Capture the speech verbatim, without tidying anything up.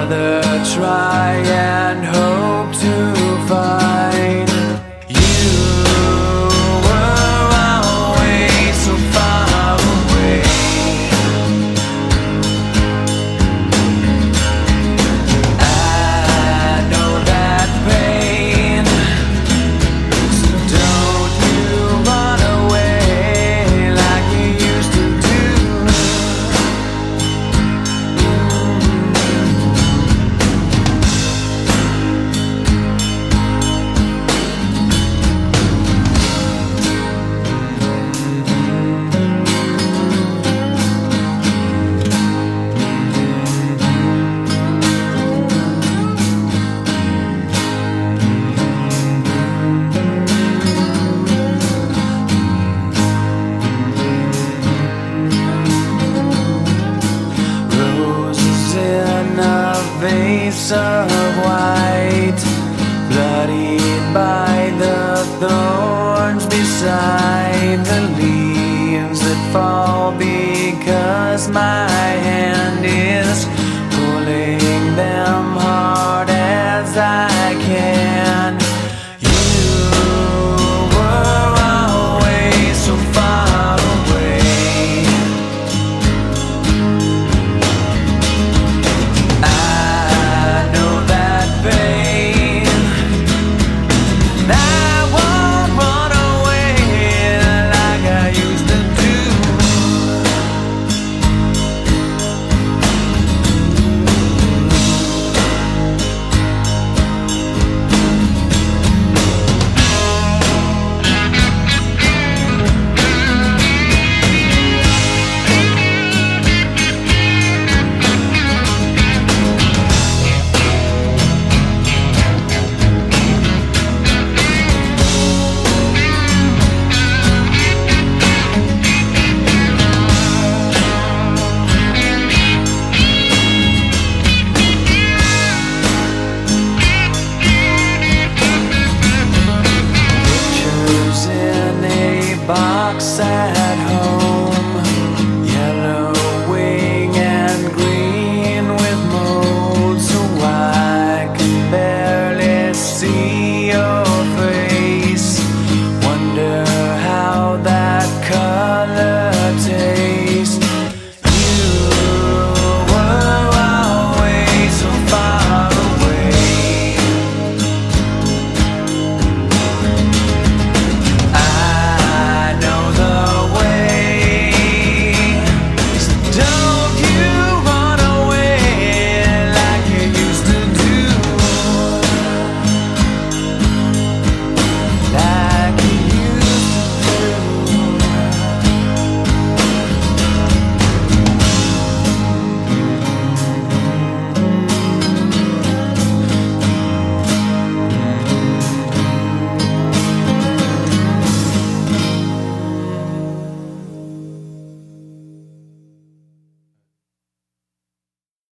rather try and hope to find you were always so far away. I know that pain, so don't you run away like you used to do. Vase of white, bloodied by the thorns beside the leaves that fall, because my hand is pulling them hard as I can. You were always so far away. Box